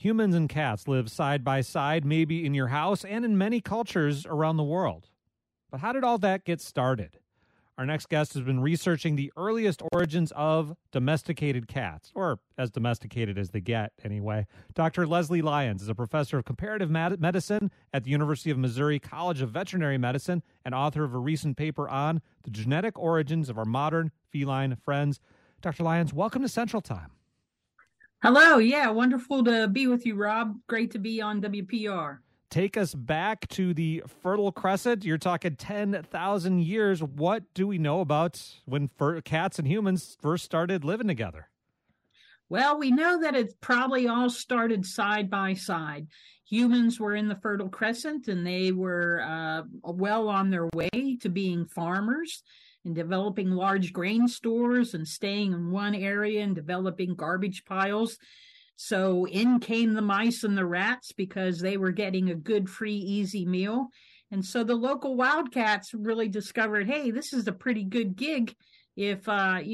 Humans and cats live side by side, maybe in your house and in many cultures around the world. But how did all that get started? Our next guest has been researching the earliest origins of domesticated cats, or as domesticated as they get, anyway. Dr. Leslie Lyons is a professor of comparative medicine at the University of Missouri College of Veterinary Medicine and author of a recent paper on the genetic origins of our modern feline friends. Dr. Lyons, welcome to Central Time. Hello. Yeah, wonderful to be with you, Rob. Great to be on WPR. Take us back to the Fertile Crescent. You're talking 10,000 years. What do we know about when cats and humans first started living together? Well, we know that it probably all started side by side. Humans were in the Fertile Crescent, and they were well on their way to being farmers and developing large grain stores and staying in one area and developing garbage piles. So in came the mice and the rats because they were getting a good, free, easy meal. And so the local wildcats really discovered, hey, this is a pretty good gig. If I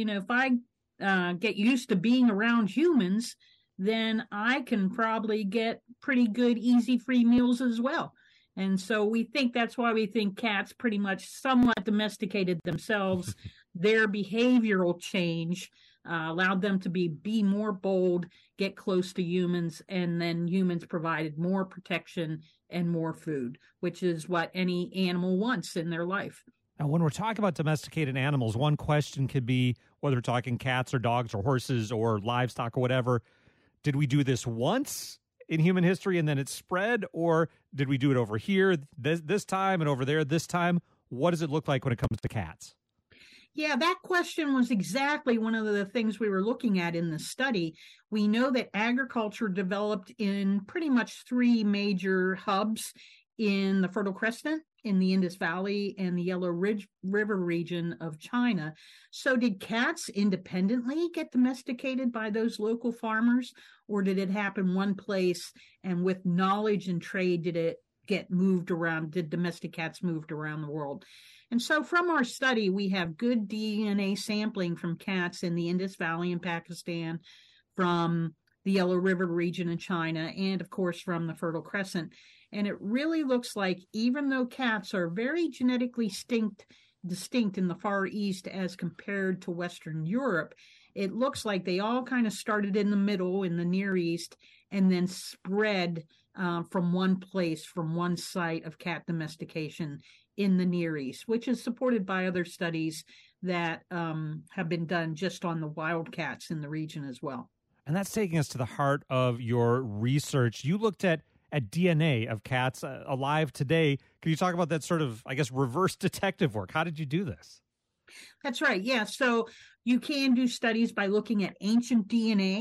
get used to being around humans, then I can probably get pretty good, easy, free meals as well. And so that's why we think cats pretty much somewhat domesticated themselves. Their behavioral change allowed them to be more bold, get close to humans, and then humans provided more protection and more food, which is what any animal wants in their life. Now, when we're talking about domesticated animals, one question could be, whether we're talking cats or dogs or horses or livestock or whatever, did we do this once in human history and then it spread, or did we do it over here this time and over there this time? What does it look like when it comes to cats? Yeah, that question was exactly one of the things we were looking at in the study. We know that agriculture developed in pretty much three major hubs in the Fertile Crescent, in the Indus Valley, and the Yellow River region of China. So did cats independently get domesticated by those local farmers, or did it happen one place, and with knowledge and trade did it get moved around? Did domestic cats moved around the world? And so from our study, we have good DNA sampling from cats in the Indus Valley in Pakistan, from the Yellow River region in China, and of course from the Fertile Crescent. And it really looks like, even though cats are very genetically distinct in the Far East as compared to Western Europe, it looks like they all kind of started in the middle in the Near East and then spread from one place, from one site of cat domestication in the Near East, which is supported by other studies that have been done just on the wild cats in the region as well. And that's taking us to the heart of your research. You looked at DNA of cats alive today. Can you talk about that sort of, I guess, reverse detective work? How did you do this? That's right. Yeah. So you can do studies by looking at ancient DNA,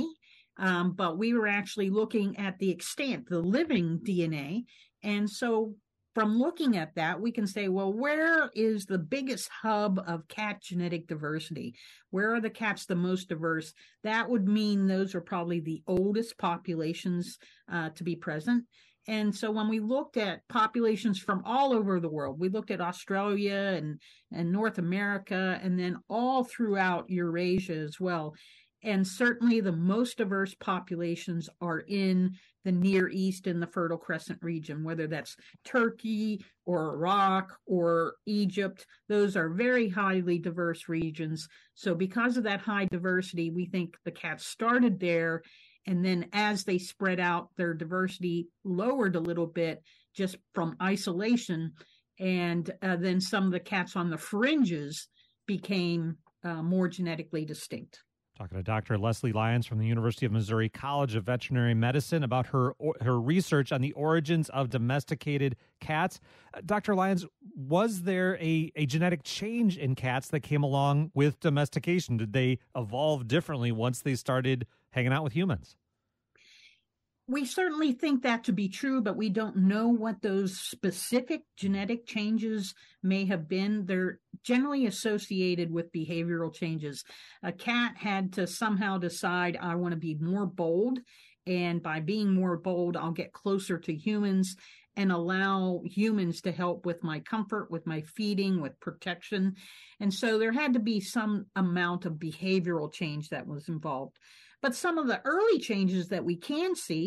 but we were actually looking at the extant, the living DNA. And so from looking at that, we can say, well, where is the biggest hub of cat genetic diversity? Where are the cats the most diverse? That would mean those are probably the oldest populations to be present. And so when we looked at populations from all over the world, we looked at Australia and North America, and then all throughout Eurasia as well. And certainly the most diverse populations are in the Near East and the Fertile Crescent region, whether that's Turkey or Iraq or Egypt. Those are very highly diverse regions. So because of that high diversity, we think the cats started there. And then as they spread out, their diversity lowered a little bit just from isolation. And then some of the cats on the fringes became more genetically distinct. Talking to Dr. Leslie Lyons from the University of Missouri College of Veterinary Medicine about her research on the origins of domesticated cats. Dr. Lyons, was there a genetic change in cats that came along with domestication? Did they evolve differently once they started hanging out with humans? We certainly think that to be true, but we don't know what those specific genetic changes may have been. They're generally associated with behavioral changes. A cat had to somehow decide, I want to be more bold, and by being more bold, I'll get closer to humans and allow humans to help with my comfort, with my feeding, with protection. And so there had to be some amount of behavioral change that was involved. But some of the early changes that we can see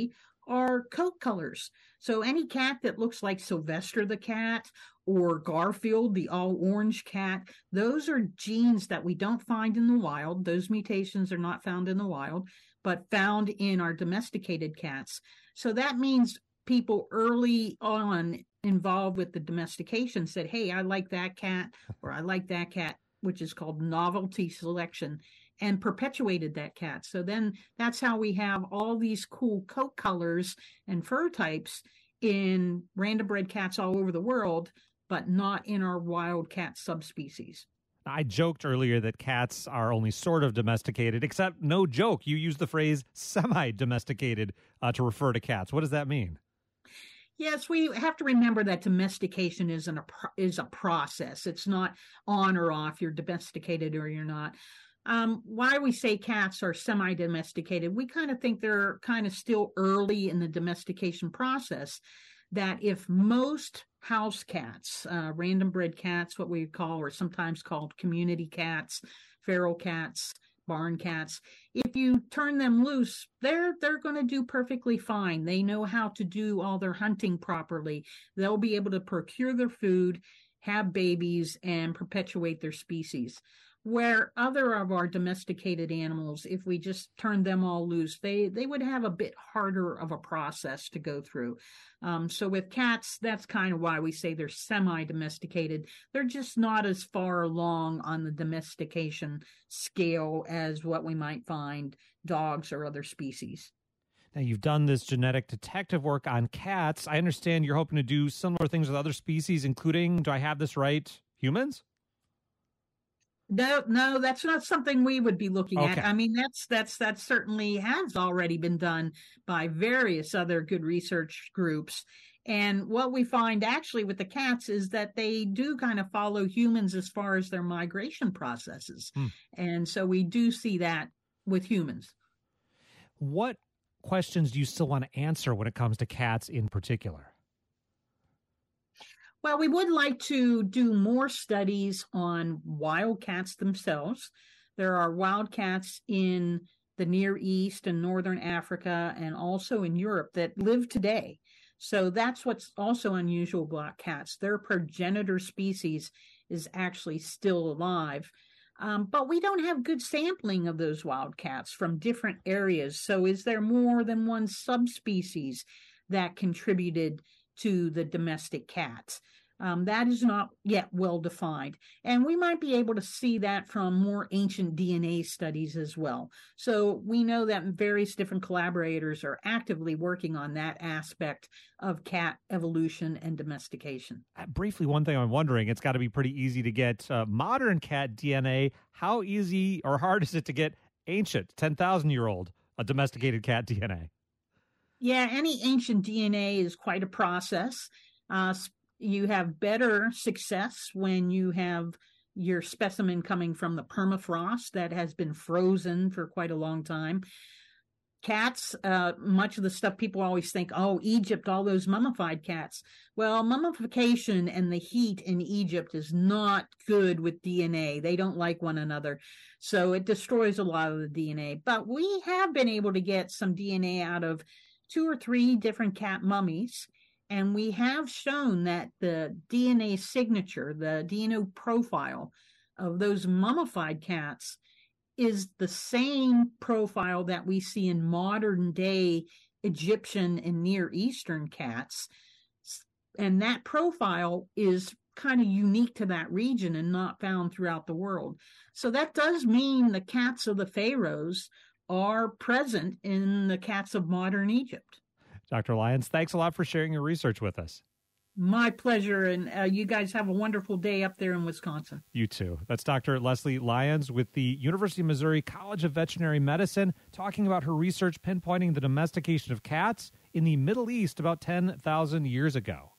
are coat colors. So any cat that looks like Sylvester the cat or Garfield, the all orange cat, those are genes that we don't find in the wild. Those mutations are not found in the wild, but found in our domesticated cats. So that means people early on involved with the domestication said, hey, I like that cat, or I like that cat, which is called novelty selection, and perpetuated that cat. So then that's how we have all these cool coat colors and fur types in random bred cats all over the world, but not in our wild cat subspecies. I joked earlier that cats are only sort of domesticated, except no joke. You use the phrase semi-domesticated to refer to cats. What does that mean? Yes, we have to remember that domestication is a process. It's not on or off. You're domesticated or you're not. Why we say cats are semi-domesticated, we kind of think they're kind of still early in the domestication process, that if most house cats, random bred cats, what we call, or sometimes called community cats, feral cats, barn cats, if you turn them loose, they're going to do perfectly fine. They know how to do all their hunting properly. They'll be able to procure their food, have babies, and perpetuate their species. Where other of our domesticated animals, if we just turned them all loose, they would have a bit harder of a process to go through. So with cats, that's kind of why we say they're semi-domesticated. They're just not as far along on the domestication scale as what we might find dogs or other species. Now, you've done this genetic detective work on cats. I understand you're hoping to do similar things with other species, including, do I have this right, humans? No, that's not something we would be looking Okay. at. I mean, that certainly has already been done by various other good research groups. And what we find actually with the cats is that they do kind of follow humans as far as their migration processes. And so we do see that with humans. What questions do you still want to answer when it comes to cats in particular? Well, we would like to do more studies on wild cats themselves. There are wild cats in the Near East and Northern Africa and also in Europe that live today. So that's what's also unusual about cats. Their progenitor species is actually still alive. But we don't have good sampling of those wild cats from different areas. So is there more than one subspecies that contributed to the domestic cats? That is not yet well defined. And we might be able to see that from more ancient DNA studies as well. So we know that various different collaborators are actively working on that aspect of cat evolution and domestication. Briefly, one thing I'm wondering, it's got to be pretty easy to get modern cat DNA. How easy or hard is it to get ancient, 10,000-year-old domesticated cat DNA? Yeah, any ancient DNA is quite a process. You have better success when you have your specimen coming from the permafrost that has been frozen for quite a long time. Cats, much of the stuff people always think, oh, Egypt, all those mummified cats. Well, mummification and the heat in Egypt is not good with DNA. They don't like one another. So it destroys a lot of the DNA. But we have been able to get some DNA out of 2 or 3 different cat mummies. And we have shown that the DNA signature, the DNA profile of those mummified cats is the same profile that we see in modern day Egyptian and Near Eastern cats. And that profile is kind of unique to that region and not found throughout the world. So that does mean the cats of the pharaohs are present in the cats of modern Egypt. Dr. Lyons, thanks a lot for sharing your research with us. My pleasure. And you guys have a wonderful day up there in Wisconsin. You too. That's Dr. Leslie Lyons with the University of Missouri College of Veterinary Medicine, talking about her research pinpointing the domestication of cats in the Middle East about 10,000 years ago.